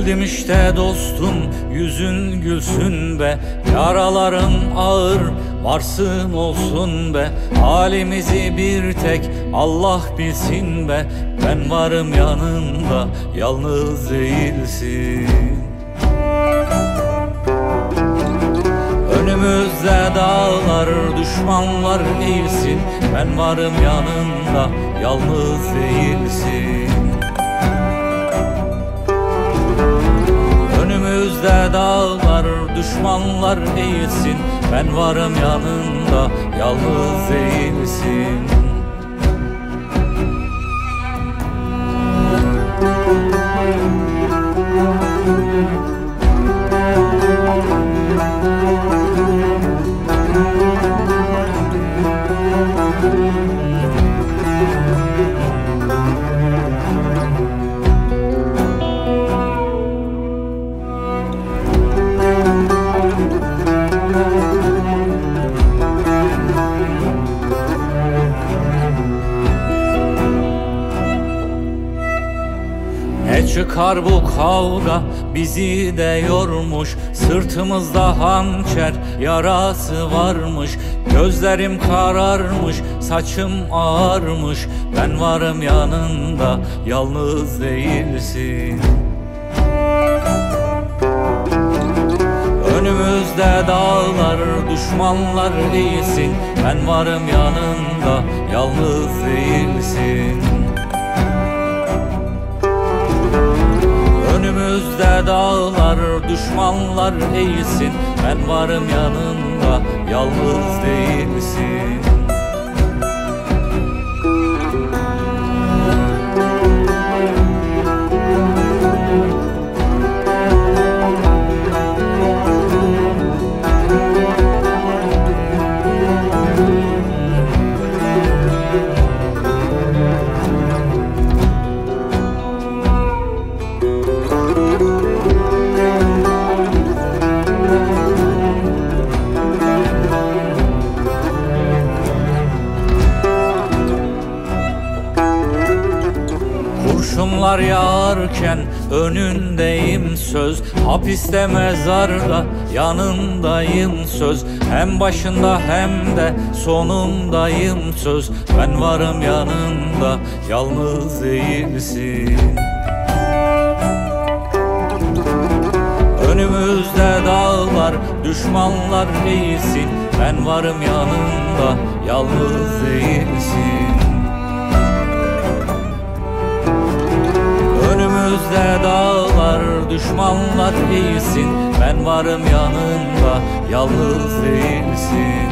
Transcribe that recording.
Geldim işte dostum, yüzün gülsün be. Yaralarım ağır, varsın olsun be. Halimizi bir tek Allah bilsin be. Ben varım yanında, yalnız değilsin. Önümüzde dağlar, düşmanlar eğilsin. Ben varım yanında, yalnız değilsin. Önümüzde dağlar, düşmanlar eğilsin. Ben varım yanında, yalnız değilsin. Ne çıkar bu kavga, bizi de yormuş. Sırtımızda hançer yarası varmış. Gözlerim kararmış, saçım ağarmış. Ben varım yanında, yalnız değilsin. Önümüzde dağlar, düşmanlar değilsin. Ben varım yanında, yalnız değilsin. Önümüzde dağlar, düşmanlar eğilsin. Ben varım yanında, yalnız değilsin. Kurşunlar yağarken önündeyim söz. Hapiste mezarda yanındayım söz. Hem başında hem de sonundayım söz. Ben varım yanında, yalnız değilsin. Önümüzde dağlar, düşmanlar değilsin. Ben varım yanında, yalnız değilsin. Önümüzde dağlar, düşmanlar eğilsin. Ben varım yanında, yalnız değilsin.